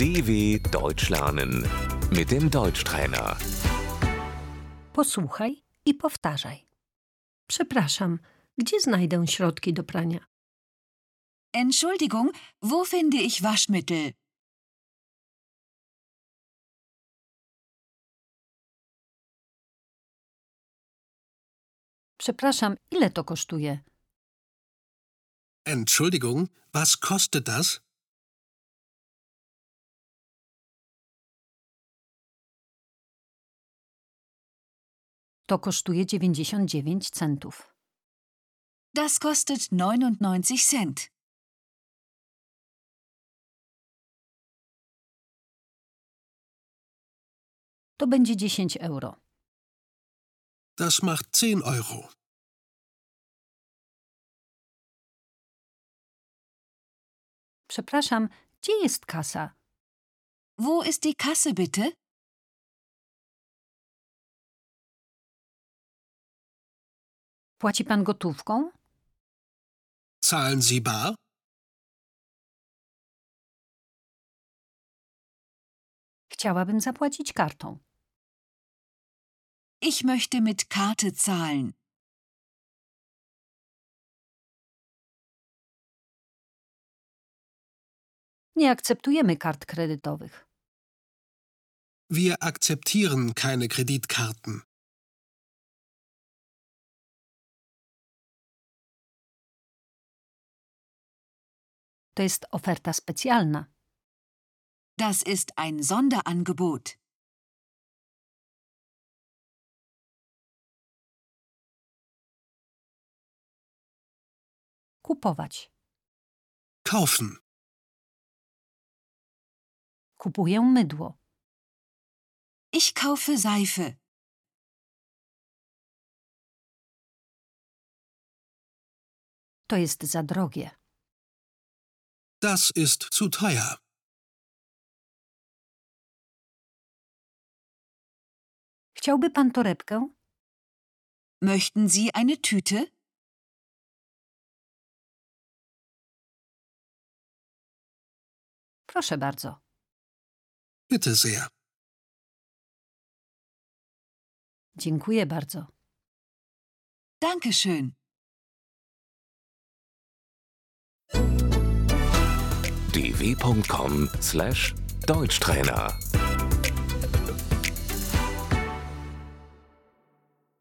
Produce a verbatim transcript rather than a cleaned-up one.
D W Deutsch lernen mit dem Deutschtrainer. Posłuchaj i powtarzaj. Przepraszam, gdzie znajdę środki do prania? Entschuldigung, wo finde ich Waschmittel? Przepraszam, ile to kosztuje? Entschuldigung, was kostet das? To kosztuje dziewięćdziesiąt dziewięć centów. Das kostet neunundneunzig Cent. To będzie dziesięć euro. Das macht zehn Euro. Przepraszam, gdzie jest kasa? Wo ist die Kasse bitte? Płaci pan gotówką? Zahlen Sie bar? Chciałabym zapłacić kartą. Ich möchte mit Karte zahlen. Nie akceptujemy kart kredytowych. Wir akzeptieren keine Kreditkarten. To jest oferta specjalna. Das ist ein Sonderangebot. Kupować. Kaufen. Kupuję mydło. Ich kaufe Seife. To jest za drogie. Das ist zu teuer. Chciałby pan torebkę? Möchten Sie eine Tüte? Proszę bardzo. Bitte sehr. Dziękuję bardzo. Dankeschön. d w punkt com slash Deutschtrainer